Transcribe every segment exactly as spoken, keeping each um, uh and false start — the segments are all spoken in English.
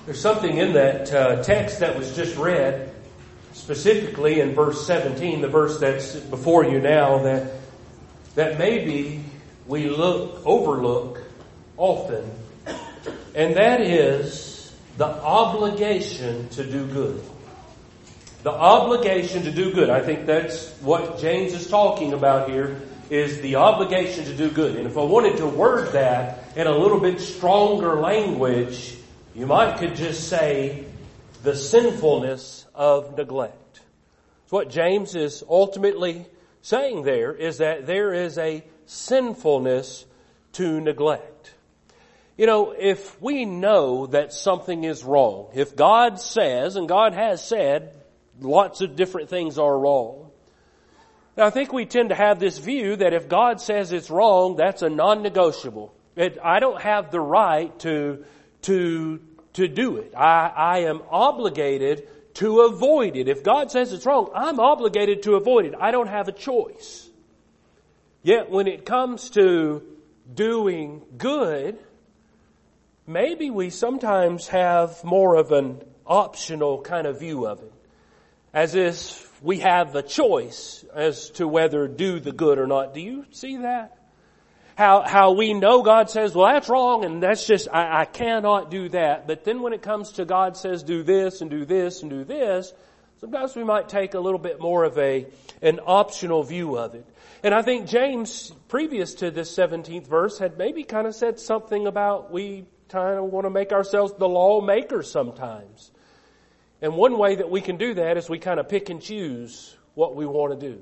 There's something in that uh, text that was just read, specifically in verse seventeen, the verse that's before you now, that that maybe we look overlook often, and that is the obligation to do good. The obligation to do good. I think that's what James is talking about here, is the obligation to do good. And if I wanted to word that in a little bit stronger language, you might could just say the sinfulness of neglect. So what James is ultimately saying there is that there is a sinfulness to neglect. You know, if we know that something is wrong, if God says, and God has said, lots of different things are wrong. Now, I think we tend to have this view that if God says it's wrong, that's a non-negotiable. It, I don't have the right to, to, to do it. I, I am obligated to avoid it. If God says it's wrong, I'm obligated to avoid it. I don't have a choice. Yet when it comes to doing good, maybe we sometimes have more of an optional kind of view of it. As if we have a choice as to whether do the good or not. Do you see that? How how we know God says, well, that's wrong, and that's just, I, I cannot do that. But then when it comes to God says do this and do this and do this, sometimes we might take a little bit more of a an optional view of it. And I think James, previous to this seventeenth verse, had maybe kind of said something about we kind of want to make ourselves the lawmakers sometimes. And one way that we can do that is we kind of pick and choose what we want to do.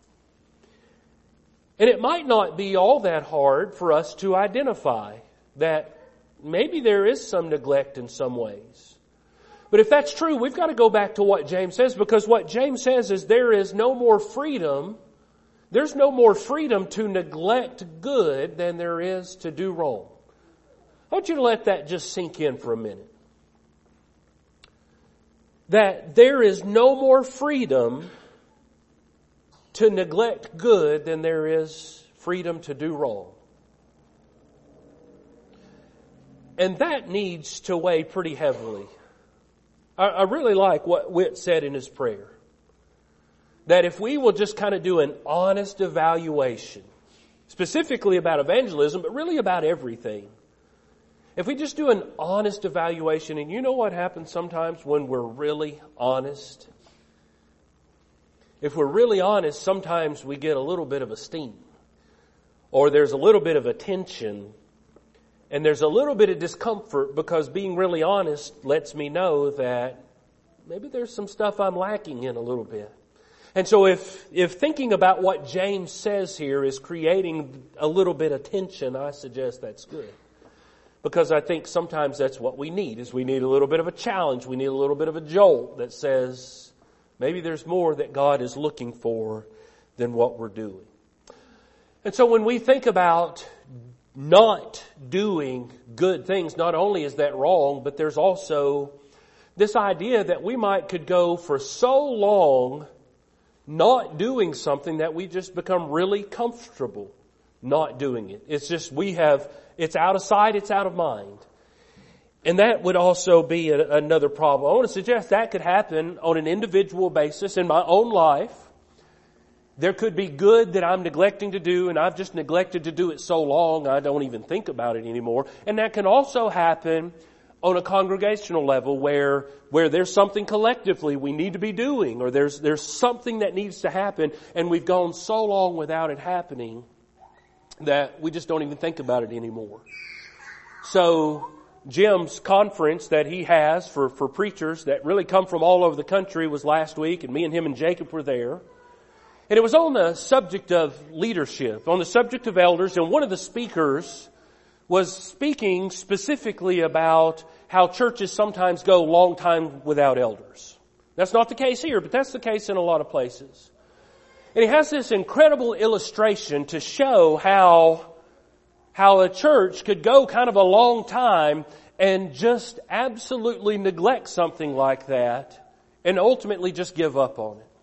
And it might not be all that hard for us to identify that maybe there is some neglect in some ways. But if that's true, we've got to go back to what James says, because what James says is there is no more freedom, there's no more freedom to neglect good than there is to do wrong. I want you to let that just sink in for a minute. That there is no more freedom to neglect good than there is freedom to do wrong. And that needs to weigh pretty heavily. I, I really like what Whit said in his prayer. That if we will just kind of do an honest evaluation, specifically about evangelism, but really about everything. If we just do an honest evaluation, and you know what happens sometimes when we're really honest? If we're really honest, sometimes we get a little bit of a sting. Or there's a little bit of a tension. And there's a little bit of discomfort because being really honest lets me know that maybe there's some stuff I'm lacking in a little bit. And so if, if thinking about what James says here is creating a little bit of tension, I suggest that's good. Because I think sometimes that's what we need, is we need a little bit of a challenge. We need a little bit of a jolt that says maybe there's more that God is looking for than what we're doing. And so when we think about not doing good things, not only is that wrong, but there's also this idea that we might could go for so long not doing something that we just become really comfortable not doing it. It's just we have... It's out of sight, it's out of mind. And that would also be a, another problem. I want to suggest that could happen on an individual basis in my own life. There could be good that I'm neglecting to do, and I've just neglected to do it so long I don't even think about it anymore. And that can also happen on a congregational level where where there's something collectively we need to be doing, or there's there's something that needs to happen, and we've gone so long without it happening that we just don't even think about it anymore. So Jim's conference that he has for, for preachers that really come from all over the country was last week, and me and him and Jacob were there. And it was on the subject of leadership, on the subject of elders, and one of the speakers was speaking specifically about how churches sometimes go a long time without elders. That's not the case here, but that's the case in a lot of places. And he has this incredible illustration to show how, how a church could go kind of a long time and just absolutely neglect something like that and ultimately just give up on it.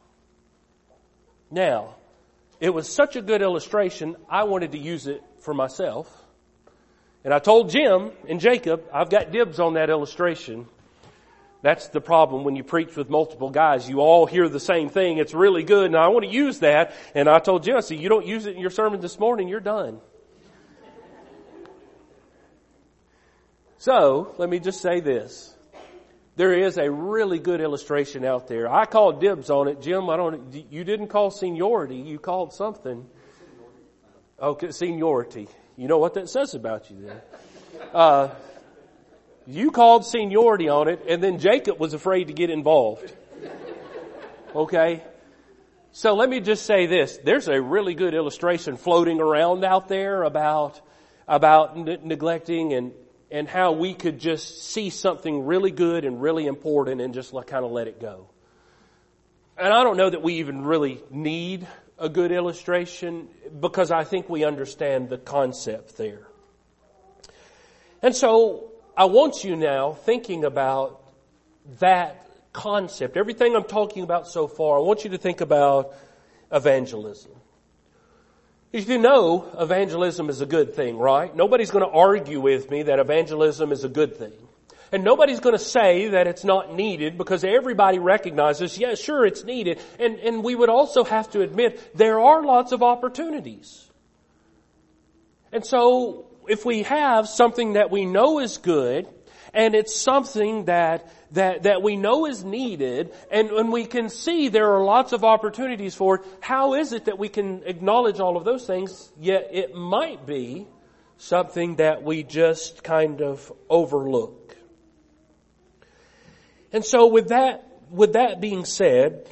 Now, it was such a good illustration, I wanted to use it for myself. And I told Jim and Jacob, I've got dibs on that illustration. That's the problem when you preach with multiple guys. You all hear the same thing. It's really good, and I want to use that. And I told Jesse, you don't use it in your sermon this morning, you're done. So, let me just say this. There is a really good illustration out there. I called dibs on it. Jim, I don't, you didn't call seniority. You called something. Okay, seniority. You know what that says about you then. Uh, You called seniority on it, and then Jacob was afraid to get involved. Okay? So let me just say this. There's a really good illustration floating around out there about, about ne- neglecting and, and how we could just see something really good and really important and just like kind of let it go. And I don't know that we even really need a good illustration because I think we understand the concept there. And so, I want you now thinking about that concept. Everything I'm talking about so far, I want you to think about evangelism. As you know, evangelism is a good thing, right? Nobody's going to argue with me that evangelism is a good thing. And nobody's going to say that it's not needed because everybody recognizes, yeah, sure, it's needed. And, and we would also have to admit there are lots of opportunities. And so, if we have something that we know is good, and it's something that, that, that we know is needed, and, and we can see there are lots of opportunities for it, how is it that we can acknowledge all of those things, yet it might be something that we just kind of overlook? And so with that, with that being said,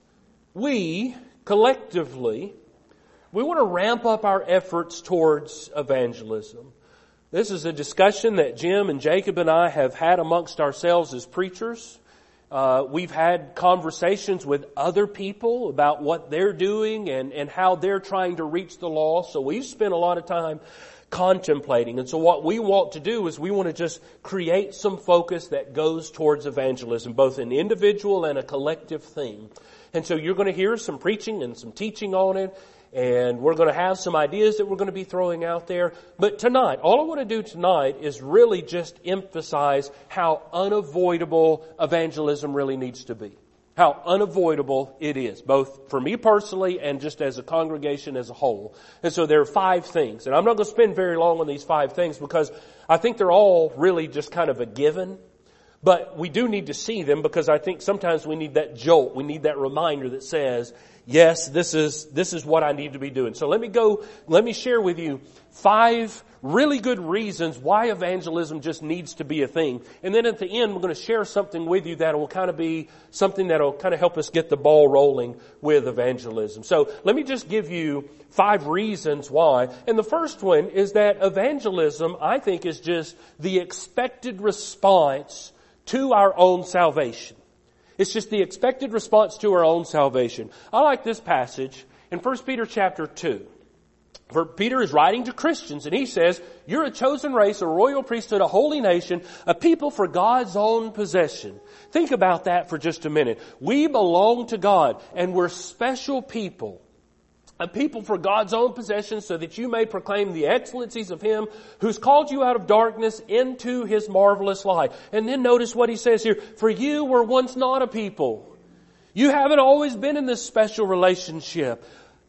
we collectively, we want to ramp up our efforts towards evangelism. This is a discussion that Jim and Jacob and I have had amongst ourselves as preachers. Uh, we've had conversations with other people about what they're doing and, and how they're trying to reach the lost. So we've spent a lot of time contemplating. And so what we want to do is we want to just create some focus that goes towards evangelism, both an individual and a collective thing. And so you're going to hear some preaching and some teaching on it. And we're going to have some ideas that we're going to be throwing out there. But tonight, all I want to do tonight is really just emphasize how unavoidable evangelism really needs to be. How unavoidable it is, both for me personally and just as a congregation as a whole. And so there are five things. And I'm not going to spend very long on these five things because I think they're all really just kind of a given. But we do need to see them because I think sometimes we need that jolt. We need that reminder that says, yes, this is, this is what I need to be doing. So let me go, let me share with you five really good reasons why evangelism just needs to be a thing. And then at the end, we're going to share something with you that will kind of be something that will kind of help us get the ball rolling with evangelism. So let me just give you five reasons why. And the first one is that evangelism, I think, is just the expected response to our own salvation. It's just the expected response to our own salvation. I like this passage in First Peter chapter two. For Peter is writing to Christians and he says, you're a chosen race, a royal priesthood, a holy nation, a people for God's own possession. Think about that for just a minute. We belong to God and we're special people. A people for God's own possession so that you may proclaim the excellencies of Him who's called you out of darkness into His marvelous light. And then notice what he says here. For you were once not a people. You haven't always been in this special relationship.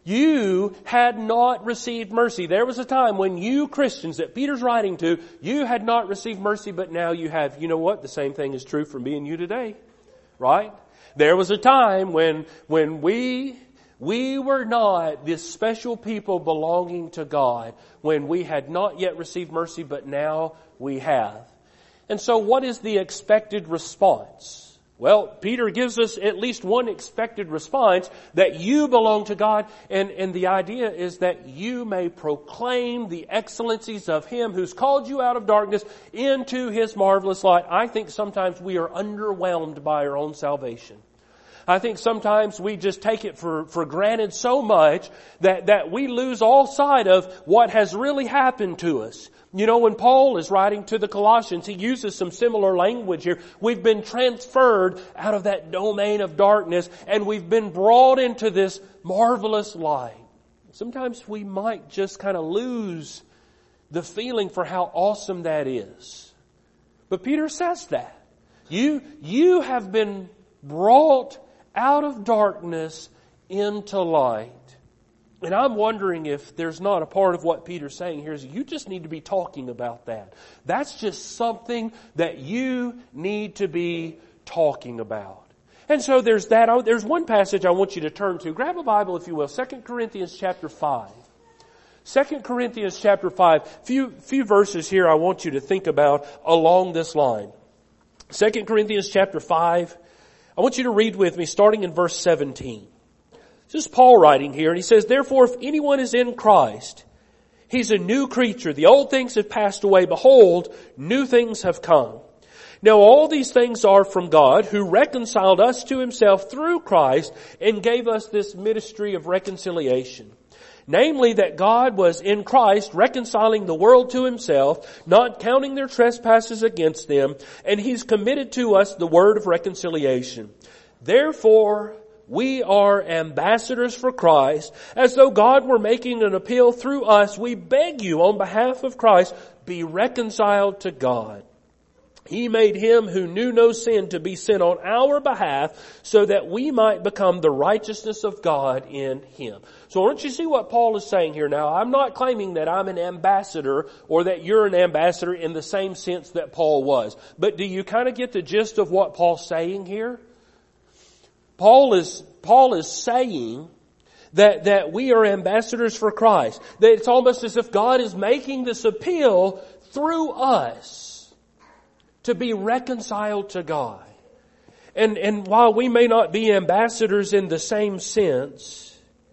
You had not received mercy. There was a time when you Christians that Peter's writing to, you had not received mercy, but now you have. You know what? The same thing is true for me and you today. Right? There was a time when, when we... We were not this special people belonging to God when we had not yet received mercy, but now we have. And so what is the expected response? Well, Peter gives us at least one expected response, that you belong to God, and, and the idea is that you may proclaim the excellencies of Him who's called you out of darkness into His marvelous light. I think sometimes we are underwhelmed by our own salvation. I think sometimes we just take it for, for granted so much that, that we lose all sight of what has really happened to us. You know, when Paul is writing to the Colossians, he uses some similar language here. We've been transferred out of that domain of darkness and we've been brought into this marvelous light. Sometimes we might just kind of lose the feeling for how awesome that is. But Peter says that. You, you have been brought out of darkness into light. And I'm wondering if there's not a part of what Peter's saying here is you just need to be talking about that. That's just something that you need to be talking about. And so there's that. There's one passage I want you to turn to. Grab a Bible, if you will. Second Corinthians chapter five. Second Corinthians chapter five. Few, few verses here I want you to think about along this line. Second Corinthians chapter five. I want you to read with me starting in verse seventeen. This is Paul writing here, and he says, "Therefore, if anyone is in Christ, he's a new creature. The old things have passed away. Behold, new things have come. Now all these things are from God, who reconciled us to himself through Christ and gave us this ministry of reconciliation. Namely, that God was in Christ reconciling the world to himself, not counting their trespasses against them, and he's committed to us the word of reconciliation. Therefore, we are ambassadors for Christ, as though God were making an appeal through us. We beg you on behalf of Christ, be reconciled to God. He made him who knew no sin to be sin on our behalf, so that we might become the righteousness of God in him." So I want you to see what Paul is saying here now. I'm not claiming that I'm an ambassador or that you're an ambassador in the same sense that Paul was. But do you kind of get the gist of what Paul's saying here? Paul is, Paul is saying that, that we are ambassadors for Christ. That it's almost as if God is making this appeal through us to be reconciled to God. And, and while we may not be ambassadors in the same sense,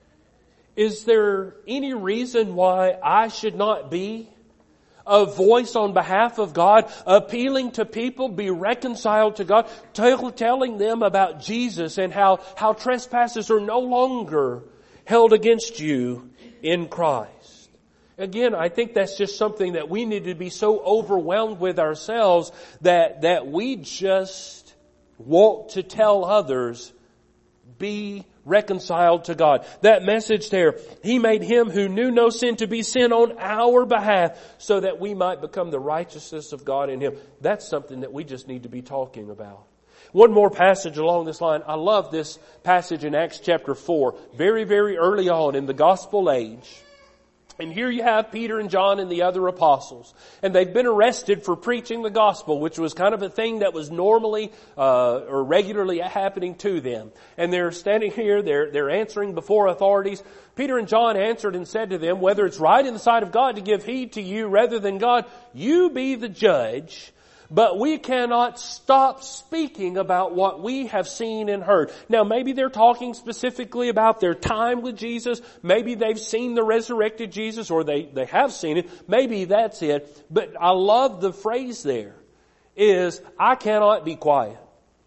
is there any reason why I should not be a voice on behalf of God, appealing to people, be reconciled to God, tell, telling them about Jesus and how, how trespasses are no longer held against you in Christ? Again, I think that's just something that we need to be so overwhelmed with ourselves that, that we just want to tell others, be reconciled to God. That message there, he made him who knew no sin to be sin on our behalf, so that we might become the righteousness of God in him. That's something that we just need to be talking about. One more passage along this line. I love this passage in Acts chapter four, very, very early on in the gospel age. And here you have Peter and John and the other apostles. And they've been arrested for preaching the gospel, which was kind of a thing that was normally uh, or regularly happening to them. And they're standing here, they're, they're answering before authorities. Peter and John answered and said to them, "Whether it's right in the sight of God to give heed to you rather than God, you be the judge. But we cannot stop speaking about what we have seen and heard." Now maybe they're talking specifically about their time with Jesus. Maybe they've seen the resurrected Jesus, or they, they have seen it. Maybe that's it. But I love the phrase there is, I cannot be quiet.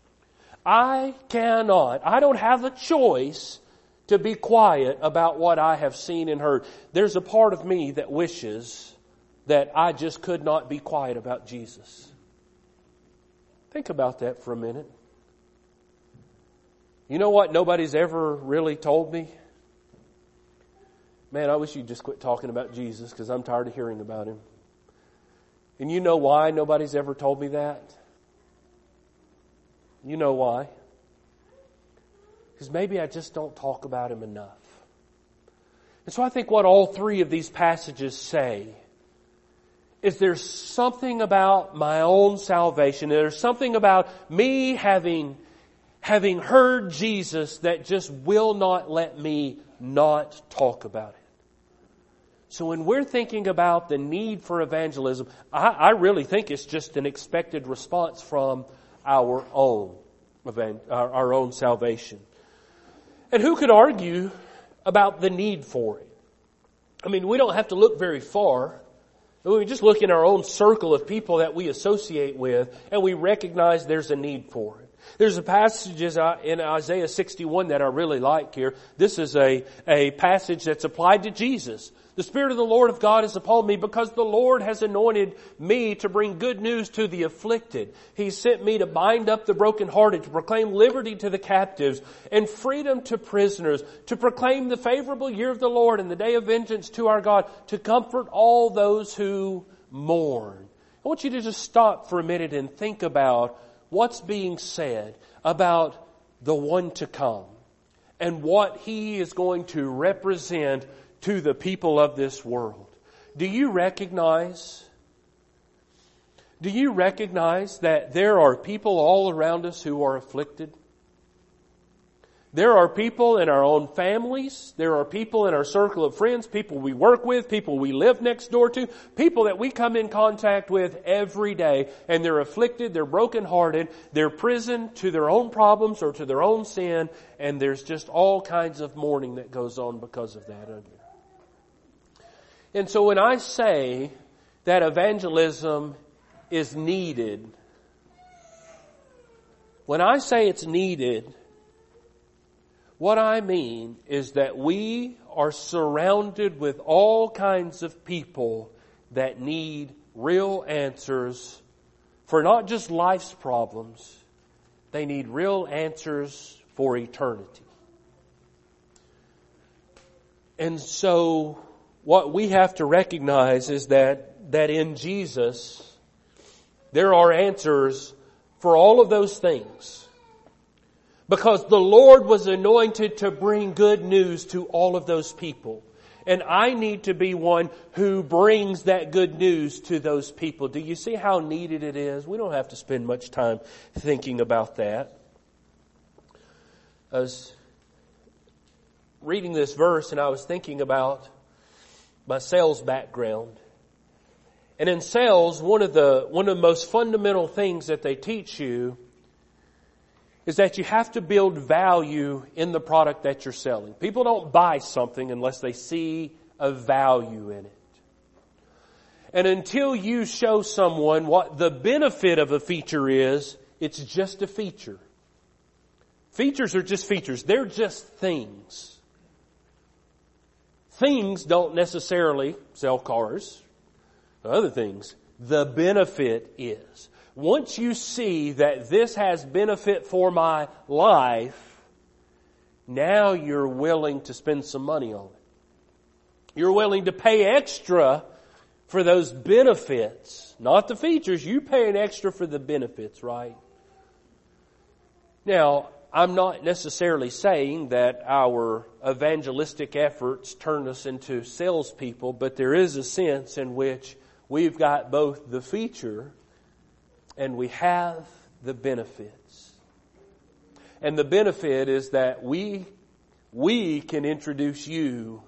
I cannot. I don't have a choice to be quiet about what I have seen and heard. There's a part of me that wishes that I just could not be quiet about Jesus. Think about that for a minute. You know what nobody's ever really told me? Man, I wish you'd just quit talking about Jesus, because I'm tired of hearing about him. And you know why nobody's ever told me that? You know why? Because maybe I just don't talk about him enough. And so I think what all three of these passages say is there's something about my own salvation. There's something about me having, having heard Jesus that just will not let me not talk about it. So when we're thinking about the need for evangelism, I, I really think it's just an expected response from our own, our, our own salvation. And who could argue about the need for it? I mean, we don't have to look very far. We just look in our own circle of people that we associate with, and we recognize there's a need for it. There's a passage in Isaiah sixty-one that I really like here. This is a, a passage that's applied to Jesus. "The Spirit of the Lord of God is upon me, because the Lord has anointed me to bring good news to the afflicted. He sent me to bind up the brokenhearted, to proclaim liberty to the captives and freedom to prisoners, to proclaim the favorable year of the Lord and the day of vengeance to our God, to comfort all those who mourn." I want you to just stop for a minute and think about what's being said about the one to come and what He is going to represent to the people of this world. Do you recognize, do you recognize that there are people all around us who are afflicted? There are people in our own families. There are people in our circle of friends, people we work with, people we live next door to, people that we come in contact with every day, and they're afflicted, they're brokenhearted, they're prisoned to their own problems or to their own sin, and there's just all kinds of mourning that goes on because of that. And so when I say that evangelism is needed, when I say it's needed, what I mean is that we are surrounded with all kinds of people that need real answers for not just life's problems. They need real answers for eternity. And so what we have to recognize is that, that in Jesus, there are answers for all of those things. Because the Lord was anointed to bring good news to all of those people. And I need to be one who brings that good news to those people. Do you see how needed it is? We don't have to spend much time thinking about that. I was reading this verse and I was thinking about my sales background. And in sales, one of the, one of the most fundamental things that they teach you is that you have to build value in the product that you're selling. People don't buy something unless they see a value in it. And until you show someone what the benefit of a feature is, it's just a feature. Features are just features. They're just things. Things don't necessarily sell cars, other things. The benefit is. Once you see that this has benefit for my life, now you're willing to spend some money on it. You're willing to pay extra for those benefits, not the features. You pay an extra for the benefits, right? Now, I'm not necessarily saying that our evangelistic efforts turn us into salespeople, but there is a sense in which we've got both the feature and we have the benefits. And the benefit is that we, we can introduce you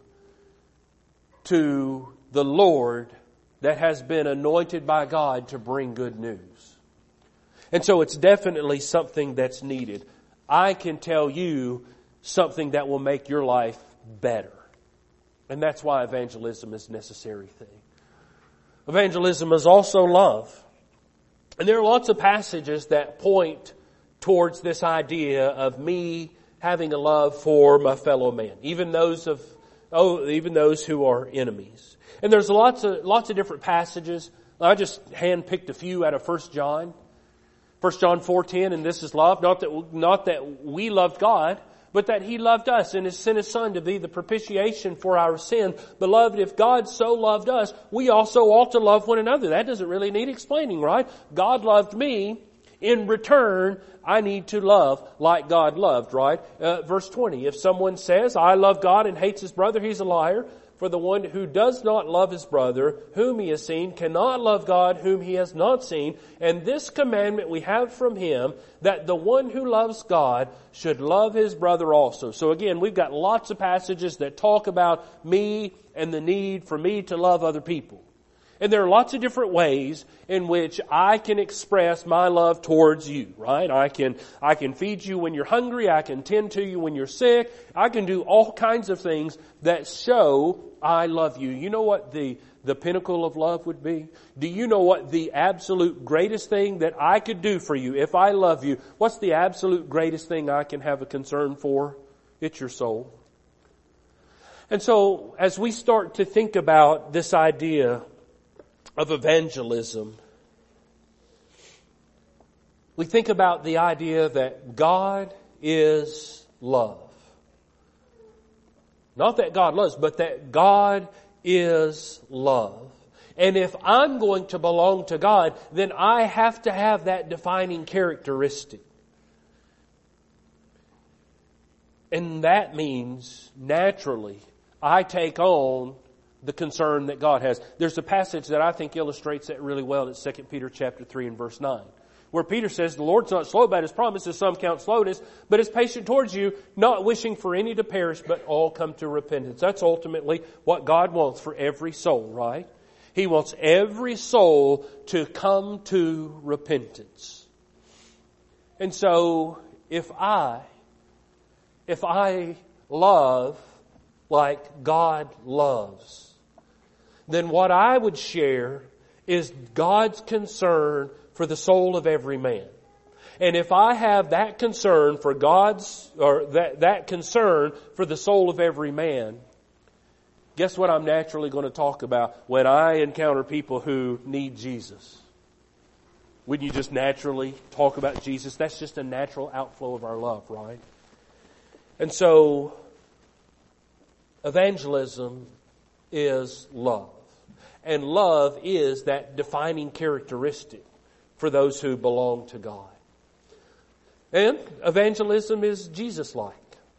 to the Lord that has been anointed by God to bring good news. And so it's definitely something that's needed. I can tell you something that will make your life better. And that's why evangelism is a necessary thing. Evangelism is also love. And there are lots of passages that point towards this idea of me having a love for my fellow man, even those of oh, even those who are enemies. And there's lots of lots of different passages. I just handpicked a few out of First John, First John four ten, and this is love. Not that not that we loved God, but that He loved us and has sent His Son to be the propitiation for our sin. Beloved, if God so loved us, we also ought to love one another. That doesn't really need explaining, right? God loved me. In return, I need to love like God loved, right? Uh, verse twenty, if someone says, I love God and hates his brother, he's a liar. For the one who does not love his brother, whom he has seen, cannot love God, whom he has not seen. And this commandment we have from Him, that the one who loves God should love his brother also. So again, we've got lots of passages that talk about me and the need for me to love other people. And there are lots of different ways in which I can express my love towards you, right? I can, I can feed you when you're hungry. I can tend to you when you're sick. I can do all kinds of things that show I love you. You know what the, the pinnacle of love would be? Do you know what the absolute greatest thing that I could do for you if I love you? What's the absolute greatest thing I can have a concern for? It's your soul. And so as we start to think about this idea of evangelism, we think about the idea that God is love. Not that God loves, but that God is love. And if I'm going to belong to God, then I have to have that defining characteristic. And that means, naturally, I take on the concern that God has. There's a passage that I think illustrates that really well. It's Second Peter chapter three and verse nine. Where Peter says, the Lord's not slow about His promises, some count slowness, but is patient towards you, not wishing for any to perish, but all come to repentance. That's ultimately what God wants for every soul, right? He wants every soul to come to repentance. And so, if I, if I love like God loves, then what I would share is God's concern for the soul of every man. And if I have that concern for God's, or that, that concern for the soul of every man, guess what I'm naturally going to talk about when I encounter people who need Jesus? Wouldn't you just naturally talk about Jesus? That's just a natural outflow of our love, right? And so, evangelism is love. And love is that defining characteristic for those who belong to God. And evangelism is Jesus-like.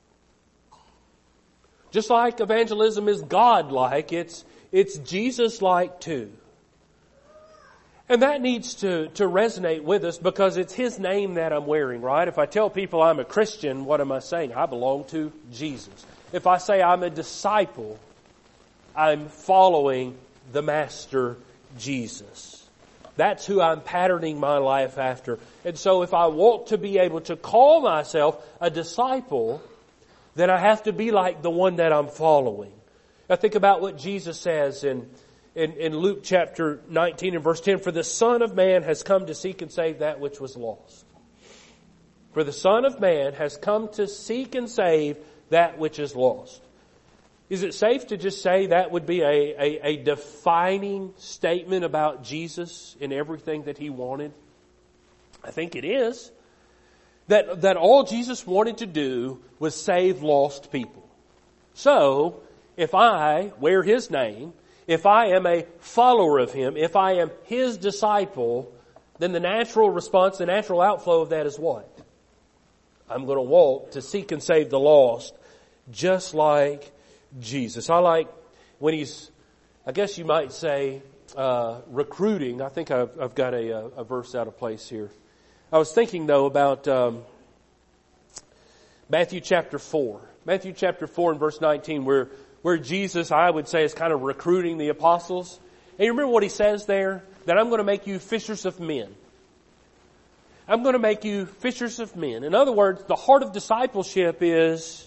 Just like evangelism is God-like, it's, it's Jesus-like too. And that needs to, to resonate with us because it's His name that I'm wearing, right? If I tell people I'm a Christian, what am I saying? I belong to Jesus. If I say I'm a disciple, I'm following the Master Jesus. That's who I'm patterning my life after. And so if I want to be able to call myself a disciple, then I have to be like the one that I'm following. Now think about what Jesus says in, in, in Luke chapter nineteen and verse ten. For the Son of Man has come to seek and save that which was lost. For the Son of Man has come to seek and save that which is lost. Is it safe to just say that would be a, a, a defining statement about Jesus in everything that He wanted? I think it is. That, that all Jesus wanted to do was save lost people. So, if I wear His name, if I am a follower of Him, if I am His disciple, then the natural response, the natural outflow of that is what? I'm going to walk to seek and save the lost, just like Jesus. I like when He's, I guess you might say, uh, recruiting. I think I've, I've got a, a verse out of place here. I was thinking though about um, Matthew chapter four. Matthew chapter four and verse nineteen, where where Jesus, I would say, is kind of recruiting the apostles. And you remember what He says there? That I'm going to make you fishers of men. I'm going to make you fishers of men. In other words, the heart of discipleship is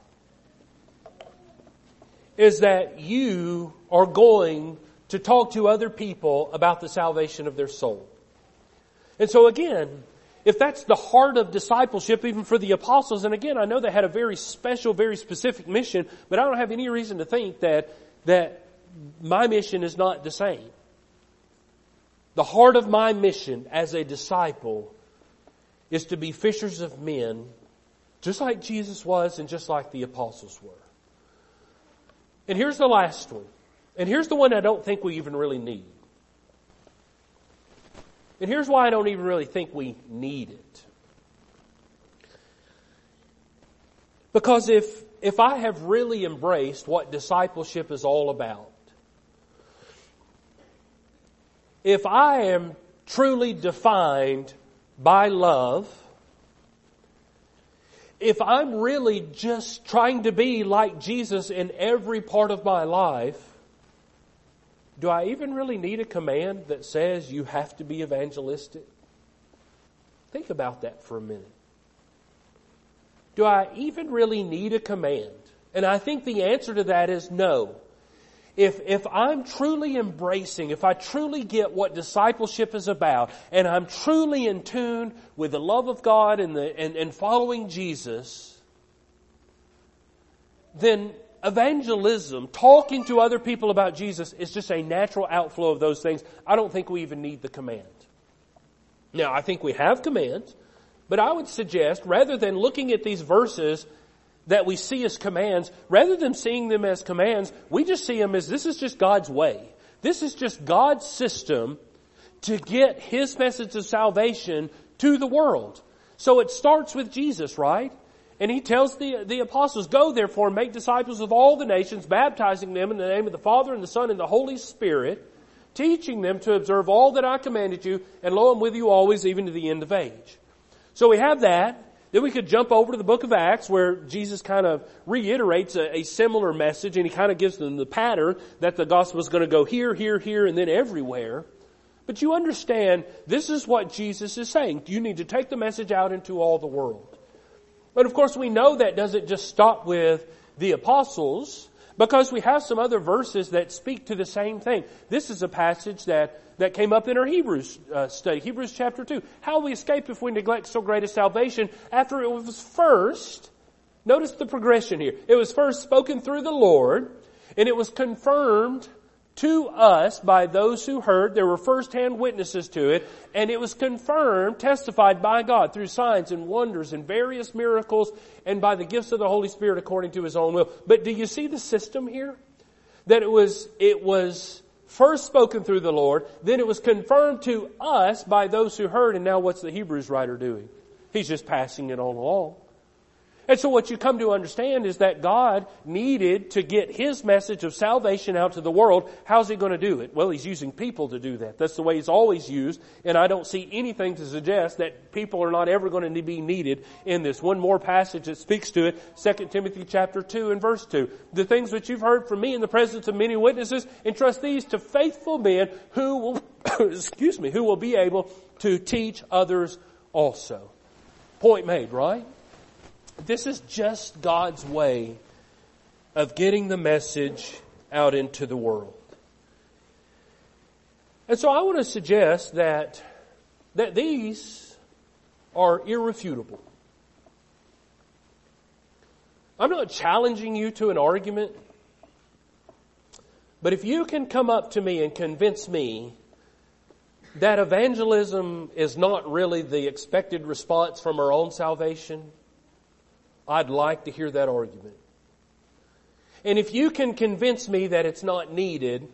is that you are going to talk to other people about the salvation of their soul. And so again, if that's the heart of discipleship, even for the apostles, and again, I know they had a very special, very specific mission, but I don't have any reason to think that, that my mission is not the same. The heart of my mission as a disciple is to be fishers of men, just like Jesus was and just like the apostles were. And here's the last one. And here's the one I don't think we even really need. And here's why I don't even really think we need it. Because if, if I have really embraced what discipleship is all about, if I am truly defined by love, if I'm really just trying to be like Jesus in every part of my life, do I even really need a command that says you have to be evangelistic? Think about that for a minute. Do I even really need a command? And I think the answer to that is no. If, if I'm truly embracing, if I truly get what discipleship is about, and I'm truly in tune with the love of God and, the, and, and following Jesus, then evangelism, talking to other people about Jesus, is just a natural outflow of those things. I don't think we even need the command. Now, I think we have commands, but I would suggest, rather than looking at these verses that we see as commands, rather than seeing them as commands, we just see them as this is just God's way. This is just God's system to get His message of salvation to the world. So it starts with Jesus, right? And He tells the, the apostles, go therefore and make disciples of all the nations, baptizing them in the name of the Father and the Son and the Holy Spirit, teaching them to observe all that I commanded you, and lo, I'm with you always, even to the end of age. So we have that. Then we could jump over to the book of Acts where Jesus kind of reiterates a, a similar message, and He kind of gives them the pattern that the gospel is going to go here, here, here, and then everywhere. But you understand, this is what Jesus is saying. You need to take the message out into all the world. But of course we know that doesn't just stop with the apostles, because we have some other verses that speak to the same thing. This is a passage that, that came up in our Hebrews uh, study, Hebrews chapter two. How will we escape if we neglect so great a salvation after it was first, notice the progression here. It was first spoken through the Lord, and it was confirmed to us by those who heard. There were first-hand witnesses to it, and it was confirmed, testified by God through signs and wonders and various miracles and by the gifts of the Holy Spirit according to His own will. But do you see the system here? That it was, it was first spoken through the Lord, then it was confirmed to us by those who heard, and now what's the Hebrews writer doing? He's just passing it on along. And so what you come to understand is that God needed to get His message of salvation out to the world. How's He going to do it? Well, He's using people to do that. That's the way He's always used. And I don't see anything to suggest that people are not ever going to be needed in this. One more passage that speaks to it, Second Timothy chapter two and verse two. The things which you've heard from me in the presence of many witnesses, entrust these to faithful men who will, excuse me, who will be able to teach others also. Point made, right? This is just God's way of getting the message out into the world. And so I want to suggest that, that these are irrefutable. I'm not challenging you to an argument, but if you can come up to me and convince me that evangelism is not really the expected response from our own salvation, I'd like to hear that argument. And if you can convince me that it's not needed,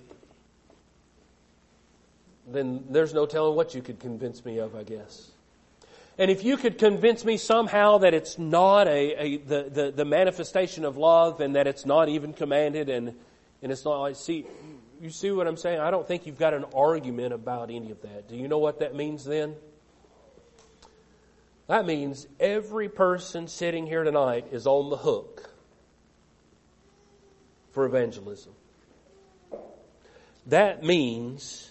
then there's no telling what you could convince me of, I guess. And if you could convince me somehow that it's not a, a the, the, the manifestation of love, and that it's not even commanded, and, and it's not like, see, you see what I'm saying? I don't think you've got an argument about any of that. Do you know what that means then? That means every person sitting here tonight is on the hook for evangelism. That means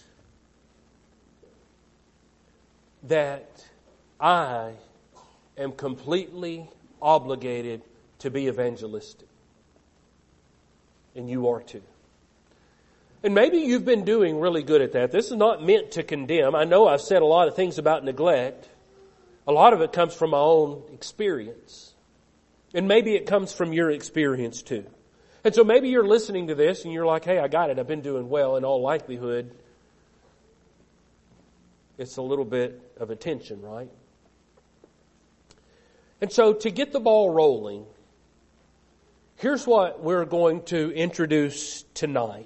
that I am completely obligated to be evangelistic. And you are too. And maybe you've been doing really good at that. This is not meant to condemn. I know I've said a lot of things about neglect. A lot of it comes from my own experience. And maybe it comes from your experience too. And so maybe you're listening to this and you're like, hey, I got it. I've been doing well. In all likelihood, it's a little bit of attention, right? And so to get the ball rolling, here's what we're going to introduce tonight.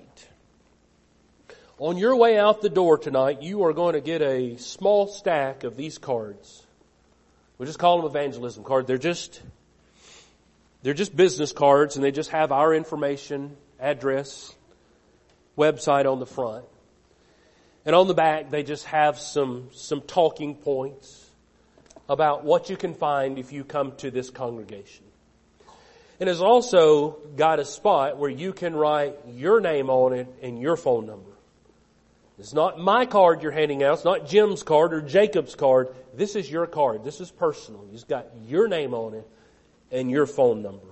On your way out the door tonight, you are going to get a small stack of these cards. We just call them evangelism cards. They're just, they're just business cards, and they just have our information, address, website on the front. And on the back, they just have some, some talking points about what you can find if you come to this congregation. And it's also got a spot where you can write your name on it and your phone number. It's not my card you're handing out. It's not Jim's card or Jacob's card. This is your card. This is personal. It's got your name on it and your phone number.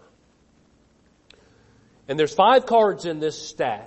And there's five cards in this stack.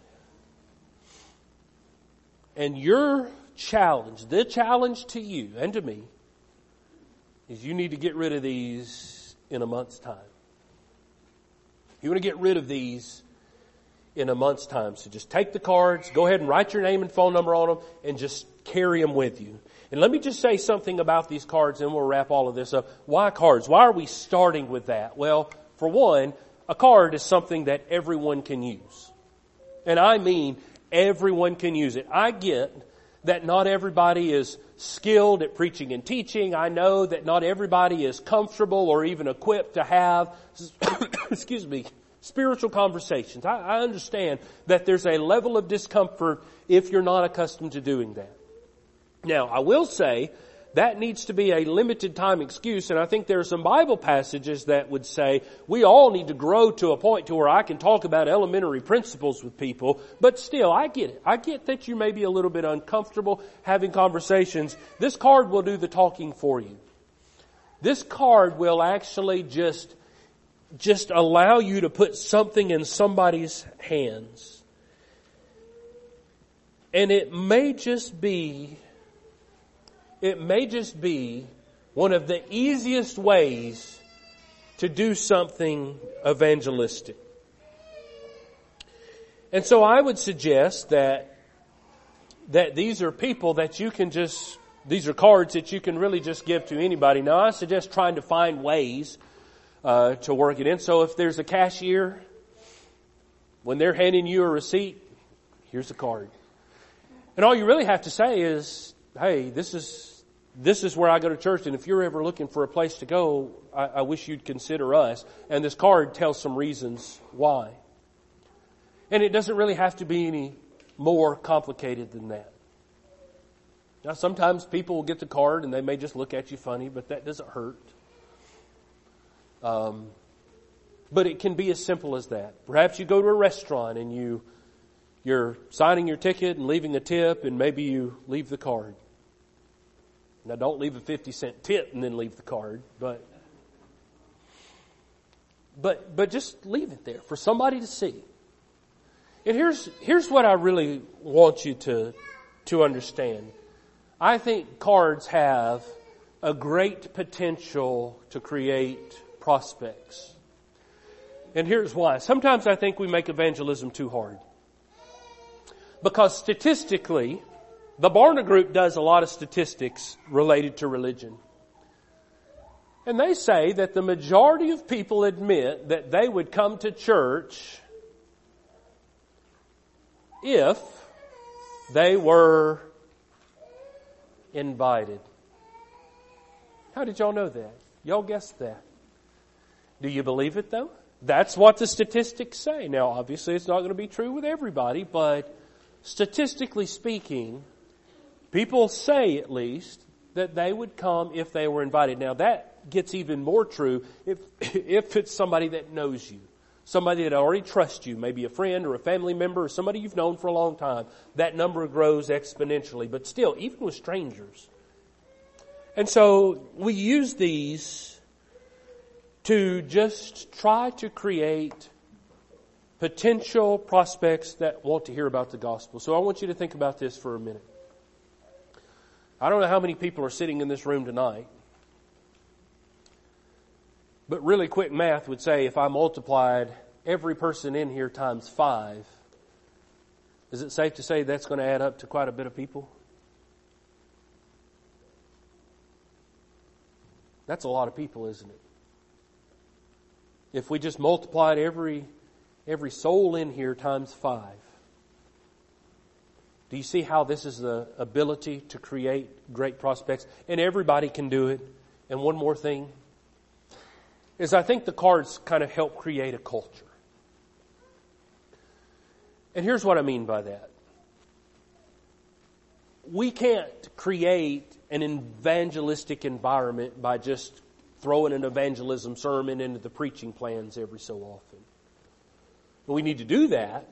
And your challenge, the challenge to you and to me, is you need to get rid of these in a month's time. You want to get rid of these in a month's time. So just take the cards, go ahead and write your name and phone number on them, and just carry them with you. And let me just say something about these cards, and we'll wrap all of this up. Why cards? Why are we starting with that? Well, for one, a card is something that everyone can use. And I mean everyone can use it. I get that not everybody is skilled at preaching and teaching. I know that not everybody is comfortable or even equipped to have, excuse me, spiritual conversations. I, I understand that there's a level of discomfort if you're not accustomed to doing that. Now, I will say that needs to be a limited time excuse, and I think there are some Bible passages that would say we all need to grow to a point to where I can talk about elementary principles with people, but still, I get it. I get that you may be a little bit uncomfortable having conversations. This card will do the talking for you. This card will actually just, just allow you to put something in somebody's hands. And it may just be It may just be one of the easiest ways to do something evangelistic. And so I would suggest that, that these are people that you can just, these are cards that you can really just give to anybody. Now I suggest trying to find ways uh, to work it in. So if there's a cashier, when they're handing you a receipt, here's a card. And all you really have to say is, hey, this is, This is where I go to church, and if you're ever looking for a place to go, I, I wish you'd consider us. And this card tells some reasons why. And it doesn't really have to be any more complicated than that. Now, sometimes people will get the card and they may just look at you funny, but that doesn't hurt. Um, but it can be as simple as that. Perhaps you go to a restaurant and you, you're signing your ticket and leaving a tip, and maybe you leave the card. Now, don't leave a fifty cent tip and then leave the card, but, but, but just leave it there for somebody to see. And here's, here's what I really want you to, to understand. I think cards have a great potential to create prospects. And here's why. Sometimes I think we make evangelism too hard. Because statistically, the Barna Group does a lot of statistics related to religion. And they say that the majority of people admit that they would come to church if they were invited. How did y'all know that? Y'all guessed that. Do you believe it though? That's what the statistics say. Now obviously it's not going to be true with everybody, but statistically speaking, people say, at least, that they would come if they were invited. Now that gets even more true if, if it's somebody that knows you. Somebody that already trusts you, maybe a friend or a family member or somebody you've known for a long time. That number grows exponentially. But still, even with strangers. And so we use these to just try to create potential prospects that want to hear about the gospel. So I want you to think about this for a minute. I don't know how many people are sitting in this room tonight, but really quick math would say if I multiplied every person in here times five, is it safe to say that's going to add up to quite a bit of people? That's a lot of people, isn't it? If we just multiplied every every soul in here times five. Do you see how this is the ability to create great prospects? And everybody can do it. And one more thing is I think the cards kind of help create a culture. And here's what I mean by that. We can't create an evangelistic environment by just throwing an evangelism sermon into the preaching plans every so often. We need to do that.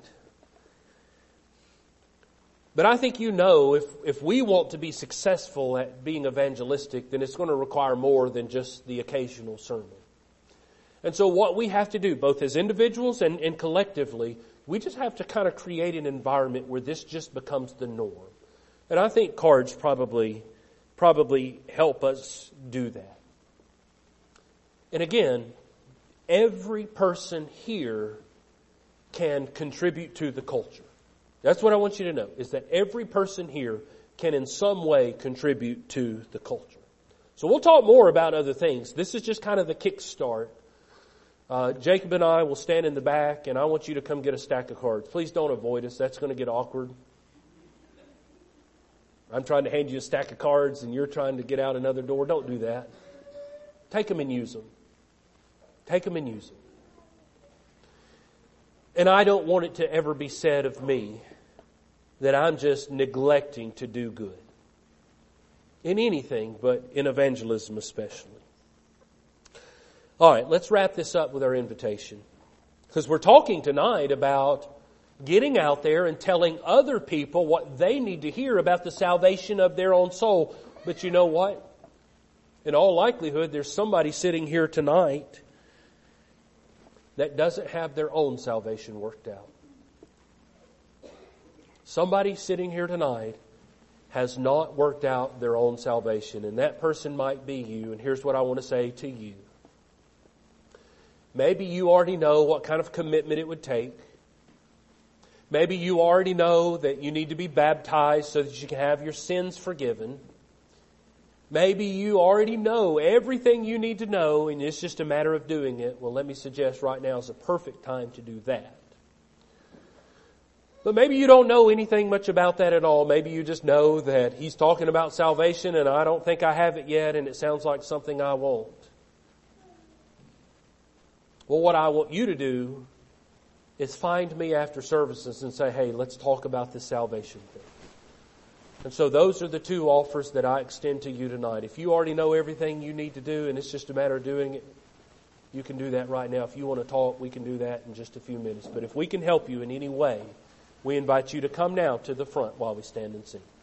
But I think you know if, if we want to be successful at being evangelistic, then it's going to require more than just the occasional sermon. And so what we have to do, both as individuals and, and collectively, we just have to kind of create an environment where this just becomes the norm. And I think cards probably, probably help us do that. And again, every person here can contribute to the culture. That's what I want you to know, is that every person here can in some way contribute to the culture. So we'll talk more about other things. This is just kind of the kickstart Uh, Jacob and I will stand in the back, and I want you to come get a stack of cards. Please don't avoid us. That's going to get awkward. I'm trying to hand you a stack of cards, and you're trying to get out another door. Don't do that. Take them and use them. Take them and use them. And I don't want it to ever be said of me that I'm just neglecting to do good. In anything, but in evangelism especially. All right, let's wrap this up with our invitation. Because we're talking tonight about getting out there and telling other people what they need to hear about the salvation of their own soul. But you know what? In all likelihood, there's somebody sitting here tonight that doesn't have their own salvation worked out. Somebody sitting here tonight has not worked out their own salvation, and that person might be you. And here's what I want to say to you. Maybe you already know what kind of commitment it would take. Maybe you already know that you need to be baptized so that you can have your sins forgiven. Maybe you already know everything you need to know and it's just a matter of doing it. Well, let me suggest right now is a perfect time to do that. But maybe you don't know anything much about that at all. Maybe you just know that he's talking about salvation and I don't think I have it yet and it sounds like something I won't. Well, what I want you to do is find me after services and say, hey, let's talk about this salvation thing. And so those are the two offers that I extend to you tonight. If you already know everything you need to do and it's just a matter of doing it, you can do that right now. If you want to talk, we can do that in just a few minutes. But if we can help you in any way, we invite you to come now to the front while we stand and sing.